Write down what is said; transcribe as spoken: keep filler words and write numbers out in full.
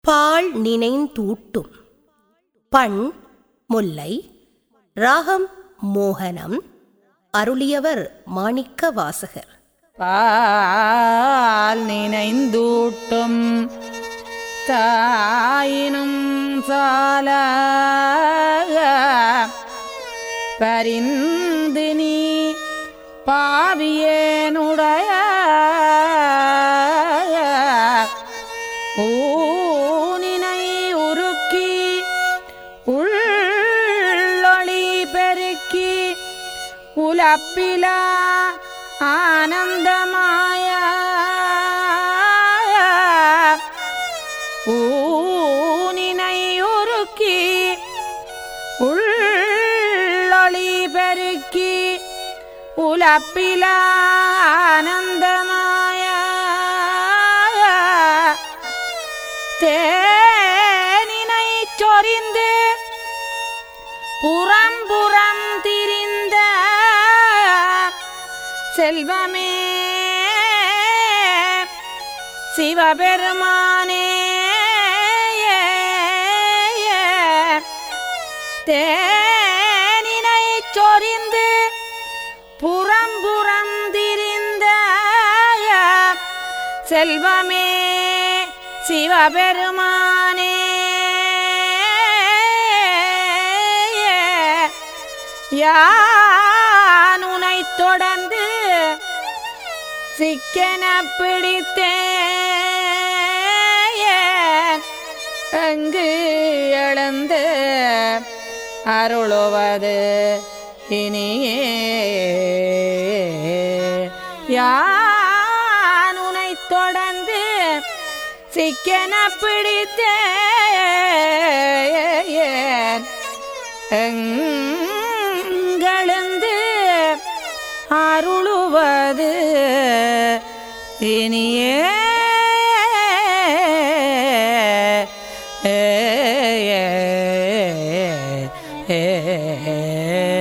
பால் நினைந்தூட்டும். பண் முல்லை, ராகம் மோகனம். அருளியவர் மாணிக்க வாசகர். பால் நினைந்தூட்டும் தாயினும் சால பரிந்து நீ பாவியேனுடைய ஊனினை உருக்கி உள்ளொளி பெருக்கி உலப்பிலா ஆனந்தமாய ஊனினை உருக்கி உள்ளொளி பெருக்கி உலப்பிலா ஆனந்தமாய தேனினை சொரிந்து புறம்புறம் திரிந்த செல்வமே சிவபெருமானே தேனினை சொரிந்து புறம்புறம் திரிந்த செல்வமே சிவபெருமானே யானுனை தொடர்ந்து சிக்கன பிடித்தேன் அங்கு எழுந்து அருளுவது இனியே யானுனை தொடர்ந்து சிக்கன பிடித்தேன் எங்களந்து அருளுவது இனியே ஏ